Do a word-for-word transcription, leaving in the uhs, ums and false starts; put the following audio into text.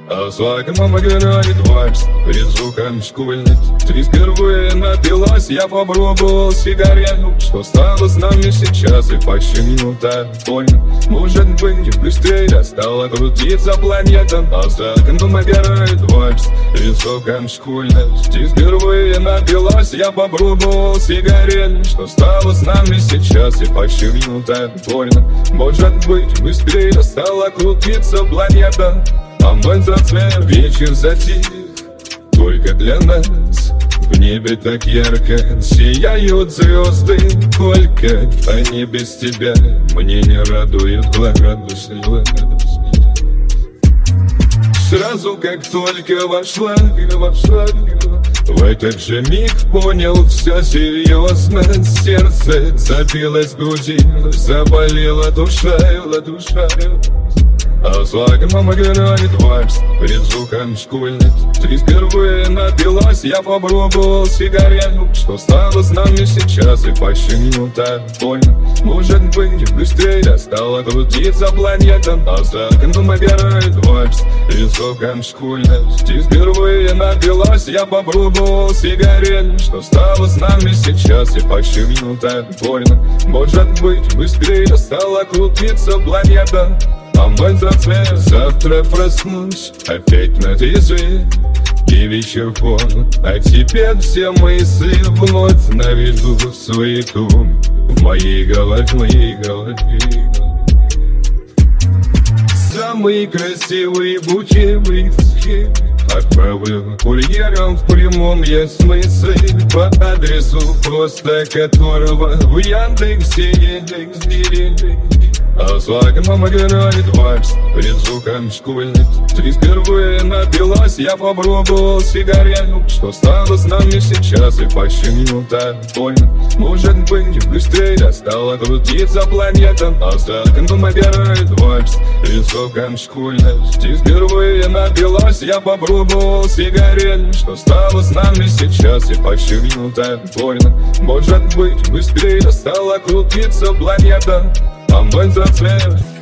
А с лагом играет вальс перед звуком школьниц. Ты впервые напилась, я попробовал сигарету. Что стало с нами сейчас и почти минута больно. Может быть быстрее стала крутиться планета. А с лагом играет вальс перед звуком школьниц. Ты впервые напилась, я попробовал сигарету. Что стало с нами сейчас и почти минута больно. Может быть быстрее стала крутиться планета. А мой зацвет вечер затих только для нас. В небе так ярко сияют звезды. Только они без тебя мне не радуют глаз. Сразу как только вошла, вошла, в этот же миг понял все серьезно. Сердце забилось, грудилось, заболела душа, душа. А с лагом играет вальс перед звуком школьниц. Ты впервые напилась, я попробовал сигарету. Что стало с нами сейчас и почти минута больно. Может быть быстрее стала крутиться планета. А с лагом играет вальс перед звуком школьниц. Ты впервые напилась, я попробовал сигарету. Что стало с нами сейчас и почти минута больно. Может быть быстрее стала крутиться планета. А мой зацвет завтра проснусь опять на трезве. И вечер вон, а теперь все мысли вновь наведу суету в моей голове, в моей голове. Самый красивый букет отправил курьером в прямом я смысле. По адресу, просто которого в Яндексе Яндекс.Директ. А с лагом играет вальс перед звуком школьниц. Ты впервые напилась, я попробовал сигарету. Что стало с нами сейчас и почти минута больно. Может быть быстрее стала крутиться планета. А с лагом играет вальс перед звуком школьниц. Ты впервые напилась, я попробовал сигарету. Что стало с нами сейчас и почти минута больно. Может быть быстрее стала крутиться планета. А мой зацвет